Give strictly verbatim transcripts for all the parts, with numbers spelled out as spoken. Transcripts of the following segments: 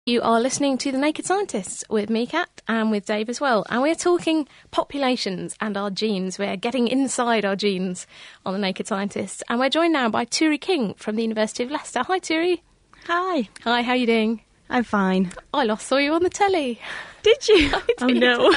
You are listening to The Naked Scientists with me, Kat, and with Dave as well. And we're talking populations and our genes. We're getting inside our genes on The Naked Scientists. And we're joined now by Turi King from the University of Leicester. Hi, Turi. Hi. Hi, how are you doing? I'm fine. I last saw you on the telly. Did you? I did. Oh, no.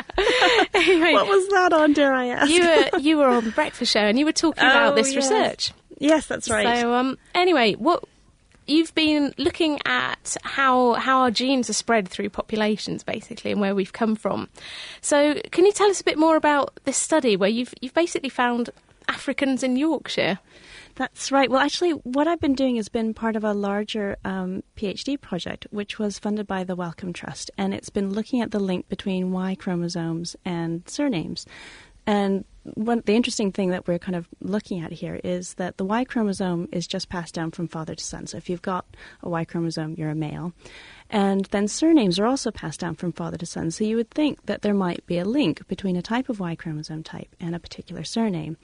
Anyway, what was that on, dare I ask? You were, you were on The Breakfast Show and you were talking oh, about this yes. research. Yes, that's right. So, um, anyway, what... You've been looking at how how our genes are spread through populations, basically, and where we've come from. So, can you tell us a bit more about this study where you've you've basically found Africans in Yorkshire? That's right. Well, actually, what I've been doing has been part of a larger um, PhD project, which was funded by the Wellcome Trust, and it's been looking at the link between Y chromosomes and surnames. And one, the interesting thing that we're kind of looking at here is that the Y chromosome is just passed down from father to son. So if you've got a Y chromosome, you're a male. And then surnames are also passed down from father to son. So you would think that there might be a link between a type of Y chromosome type and a particular surname.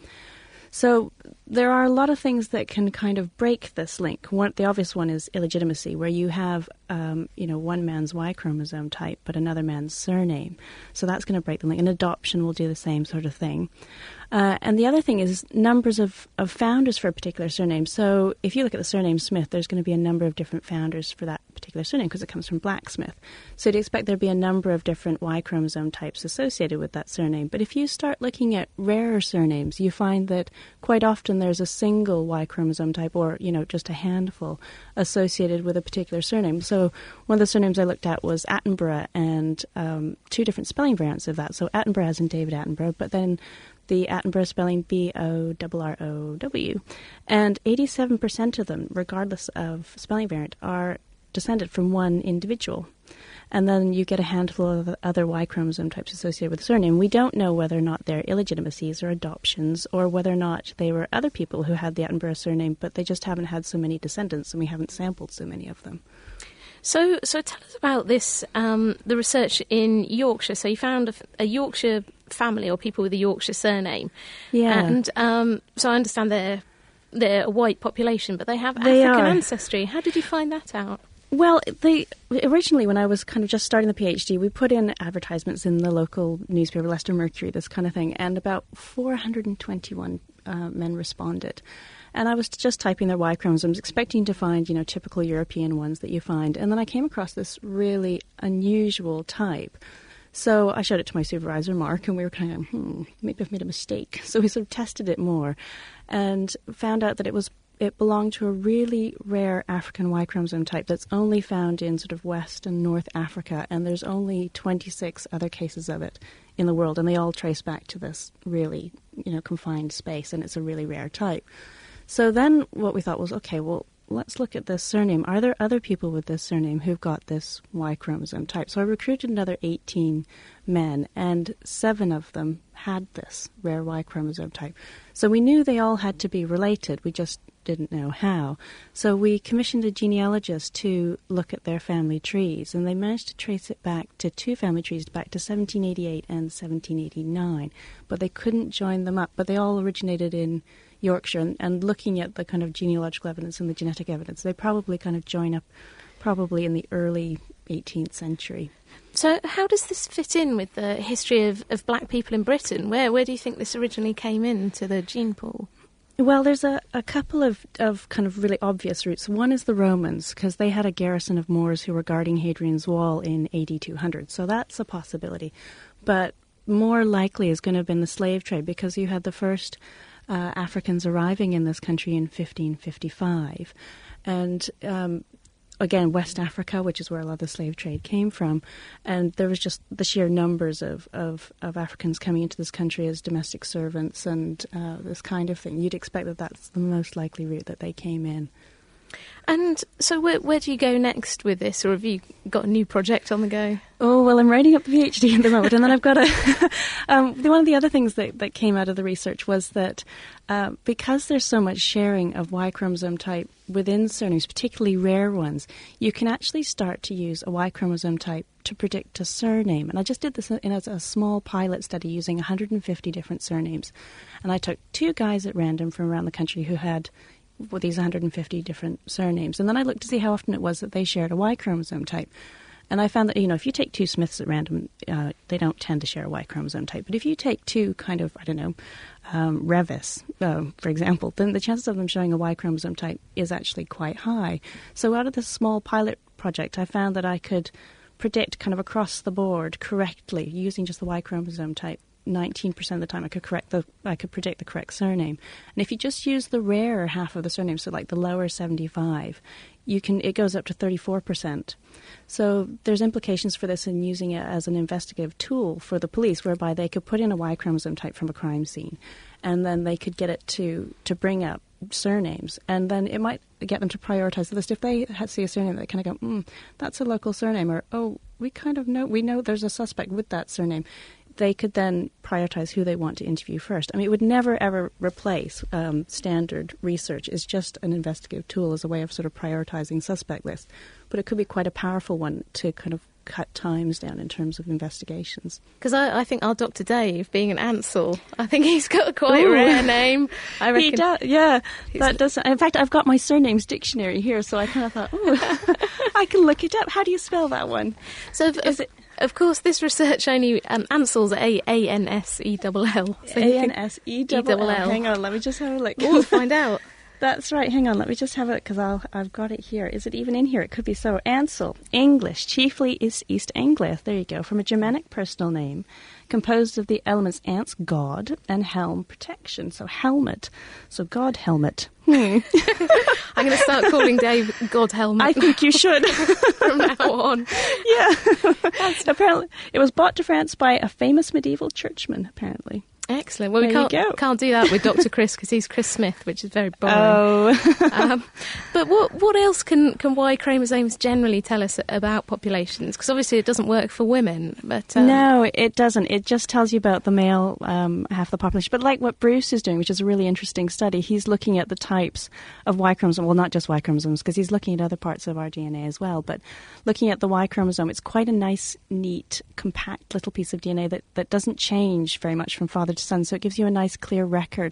So there are a lot of things that can kind of break this link. One, the obvious one is illegitimacy, where you have, um, you know, one man's Y chromosome type, but another man's surname. So that's going to break the link. And adoption will do the same sort of thing. Uh, and the other thing is numbers of, of founders for a particular surname. So if you look at the surname Smith, there's going to be a number of different founders for that particular surname because it comes from blacksmith. So you'd expect there'd be a number of different Y chromosome types associated with that surname. But if you start looking at rarer surnames, you find that quite often there's a single Y chromosome type or, you know, just a handful associated with a particular surname. So one of the surnames I looked at was Attenborough and um, two different spelling variants of that. So Attenborough as in David Attenborough, but then the Attenborough spelling B O R R O W. And eighty-seven percent of them, regardless of spelling variant, are descended from one individual. And then you get a handful of other Y chromosome types associated with the surname. We don't know whether or not they're illegitimacies or adoptions or whether or not they were other people who had the Attenborough surname, but they just haven't had so many descendants and we haven't sampled so many of them. So so tell us about this, um, the research in Yorkshire. So you found a, a Yorkshire family or people with a Yorkshire surname. Yeah. And um, so I understand they're, they're a white population, but they have they African are. ancestry. How did you find that out? Well, they originally, when I was kind of just starting the PhD, we put in advertisements in the local newspaper, Leicester Mercury, this kind of thing, and about four hundred twenty-one uh, men responded. And I was just typing their Y chromosomes, expecting to find, you know, typical European ones that you find. And then I came across this really unusual type. So I showed it to my supervisor, Mark, and we were kind of, hmm, maybe I've made a mistake. So we sort of tested it more and found out that it was it belonged to a really rare African Y chromosome type that's only found in sort of West and North Africa, and there's only twenty-six other cases of it in the world, and they all trace back to this really, you know, confined space, and it's a really rare type. So then what we thought was, okay, well, let's look at this surname. Are there other people with this surname who've got this Y chromosome type? So I recruited another eighteen men, and seven of them had this rare Y chromosome type. So we knew they all had to be related. We just didn't know how. So we commissioned a genealogist to look at their family trees, and they managed to trace it back to two family trees, back to seventeen eighty-eight and seventeen eighty-nine. But they couldn't join them up. But they all originated in Yorkshire, and, and looking at the kind of genealogical evidence and the genetic evidence, they probably kind of join up probably in the early eighteenth century. So how does this fit in with the history of, of black people in Britain? Where where do you think this originally came into the gene pool? Well, there's a, a couple of, of kind of really obvious routes. One is the Romans, because they had a garrison of Moors who were guarding Hadrian's Wall in A D two hundred, so that's a possibility. But more likely is going to have been the slave trade, because you had the first uh, Africans arriving in this country in fifteen fifty-five. And um, again, West Africa, which is where a lot of the slave trade came from, and there was just the sheer numbers of, of, of Africans coming into this country as domestic servants and uh, this kind of thing. You'd expect that that's the most likely route that they came in. And so where, where do you go next with this, or have you got a new project on the go? Oh, well, I'm writing up the PhD at the moment, and then I've got a... um, one of the other things that, that came out of the research was that uh, because there's so much sharing of Y chromosome type within surnames, particularly rare ones, you can actually start to use a Y chromosome type to predict a surname. And I just did this in a, a small pilot study using one hundred fifty different surnames. And I took two guys at random from around the country who had with these one hundred fifty different surnames. And then I looked to see how often it was that they shared a Y chromosome type. And I found that, you know, if you take two Smiths at random, uh, they don't tend to share a Y chromosome type. But if you take two kind of, I don't know, um, Revis, uh, for example, then the chances of them showing a Y chromosome type is actually quite high. So out of this small pilot project, I found that I could predict kind of across the board correctly using just the Y chromosome type. nineteen percent of the time I could correct the I could predict the correct surname. And if you just use the rarer half of the surname, so like the lower seventy-five, you can it goes up to thirty-four percent. So there's implications for this in using it as an investigative tool for the police, whereby they could put in a Y chromosome type from a crime scene, and then they could get it to, to bring up surnames, and then it might get them to prioritize the list. If they see a surname, they kind of go, mm, that's a local surname, or, oh, we kind of know, we know there's a suspect with that surname. They could then prioritize who they want to interview first. I mean, it would never, ever replace um, standard research. It's just an investigative tool as a way of sort of prioritizing suspect lists. But it could be quite a powerful one to kind of cut times down in terms of investigations. Because I, I think our Doctor Dave, being an Ansel, I think he's got a quite Ooh. rare name. I reckon. He does, yeah. That does. In fact, I've got my surnames dictionary here, so I kind of thought, oh, I can look it up. How do you spell that one? So if, Is if, it... Of course, this research only, um, Ansel's A N S E L L. A N S E L L. Hang on, let me just have a look. We'll find out. That's right. Hang on, let me just have it, because I've got it here. Is it even in here? It could be so. Ansel, English, chiefly is East Anglia. There you go. From a Germanic personal name, composed of the elements ants, God, and helm, protection. So helmet. So God helmet. Hmm. I'm going to start calling Dave God Helmet. I think you should. From now on. Yeah. Apparently, it was brought to France by a famous medieval churchman, apparently. Excellent. Well, we there can't, can't do that with Doctor Chris, because he's Chris Smith, which is very boring. Oh. um, but what what else can, can Y chromosomes generally tell us about populations? Because obviously it doesn't work for women. But um... No, it doesn't. It just tells you about the male um, half of the population. But like what Bruce is doing, which is a really interesting study, he's looking at the types of Y chromosomes. Well, not just Y chromosomes, because he's looking at other parts of our D N A as well. But looking at the Y chromosome, it's quite a nice, neat, compact little piece of D N A that, that doesn't change very much from father to son, so it gives you a nice clear record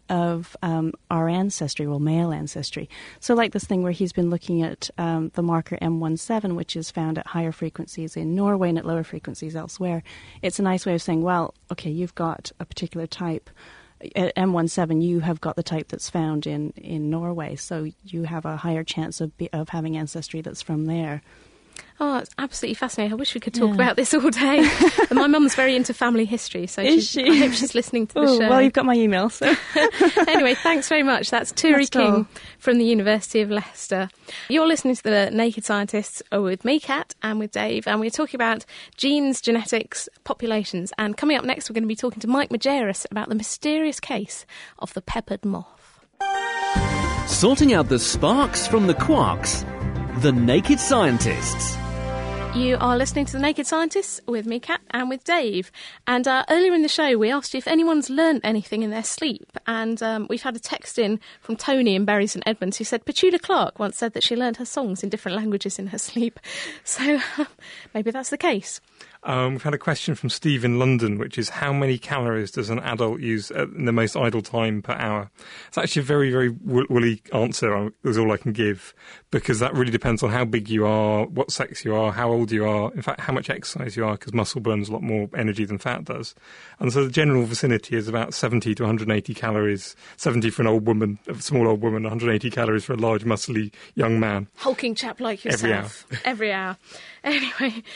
of um, our ancestry, well, male ancestry. So like this thing where he's been looking at um, the marker M seventeen, which is found at higher frequencies in Norway and at lower frequencies elsewhere. It's a nice way of saying, well, okay, you've got a particular type. At M seventeen, you have got the type that's found in, in Norway, so you have a higher chance of be, of having ancestry that's from there. Oh, it's absolutely fascinating. I wish we could talk yeah. about this all day. And my mum's very into family history, so Is she? she? I hope she's listening to the Ooh, show. Well, you've got my email, so. Anyway, thanks very much. That's Turi King all. from the University of Leicester. You're listening to The Naked Scientists with me, Kat, and with Dave, and we're talking about genes, genetics, populations. And coming up next, we're going to be talking to Mike Majerus about the mysterious case of the peppered moth. Sorting out the sparks from the quarks. The Naked Scientists. You are listening to The Naked Scientists with me, Kat, and with Dave. And uh, earlier in the show, we asked you if anyone's learnt anything in their sleep. And um, we've had a text in from Tony in Bury St Edmunds who said Petula Clark once said that she learnt her songs in different languages in her sleep. So maybe that's the case. Um, we've had a question from Steve in London, which is how many calories does an adult use in the most idle time per hour? It's actually a very, very woolly answer, is all I can give, because that really depends on how big you are, what sex you are, how old you are, in fact, how much exercise you are, because muscle burns a lot more energy than fat does. And so the general vicinity is about seventy to one hundred eighty calories, seventy for an old woman, a small old woman, one hundred eighty calories for a large, muscly young man. Hulking chap like yourself. Every hour. Every hour. Anyway,